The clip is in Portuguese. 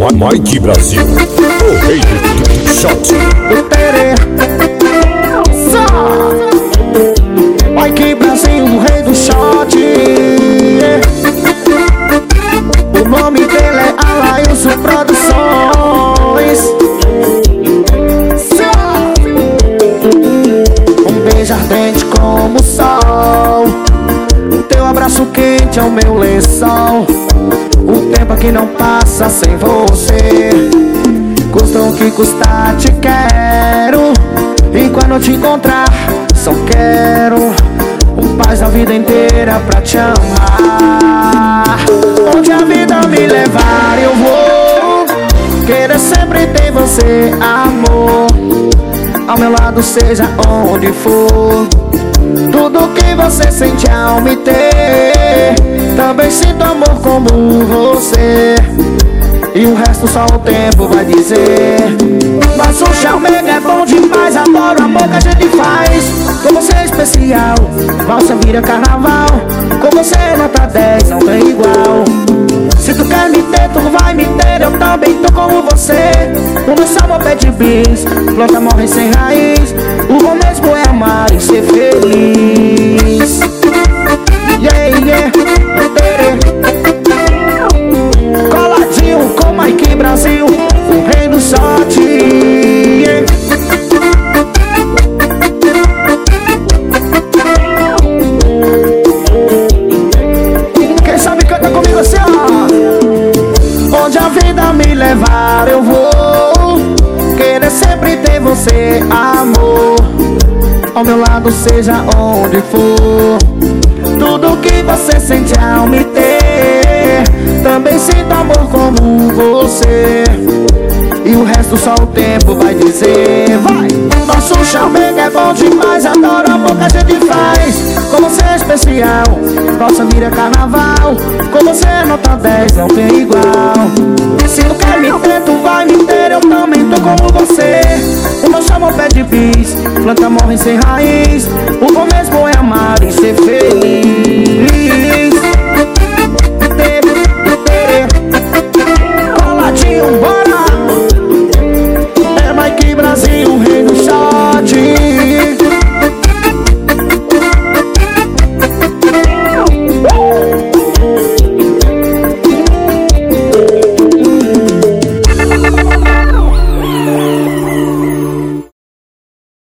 Mike Brasil, o rei do shot. Mike Brasil, o rei do shot. O nome dele é Alailson Produções. Um beijo ardente como o sol, teu abraço quente é o meu lençol. O tempo aqui não passa sem você. Custa o que custar, te quero. E quando eu te encontrar, só quero paz a vida inteira pra te amar. Onde a vida me levar eu vou querer sempre ter você, amor. Ao meu lado seja onde for. Tudo que você sente ao me ter, também sinto amor como você. E o resto só o tempo vai dizer. Nosso chamego é bom demais, adoro o amor que a gente faz. Com você é especial, valsa vira carnaval. Com você nota 10, não tem igual. Se tu quer me ter, tu vai me ter, eu também tô como você. O nosso amor pede bis, planta morre sem raiz. O bom mesmo é amar e ser feliz. Yeah, yeah, coladinho com Mike Brasil, o rei do shot. Yeah. Quem sabe canta comigo assim, ó. Onde a vida me levar eu vou querer sempre ter você, amor. Ao meu lado seja onde for. Tudo que você sente ao me ter, também sinto amor como você. E o resto só o tempo vai dizer. Vai! Nosso chamego é bom demais, adoro o amor que a gente faz. Com você é especial, nossa vira carnaval. Com você é nota 10, não tem igual. Se tu quer me ter, tu vai me ter, eu também tô como você. O meu amor pede bis, planta morre sem raiz. O bom mesmo é amar e ser feliz.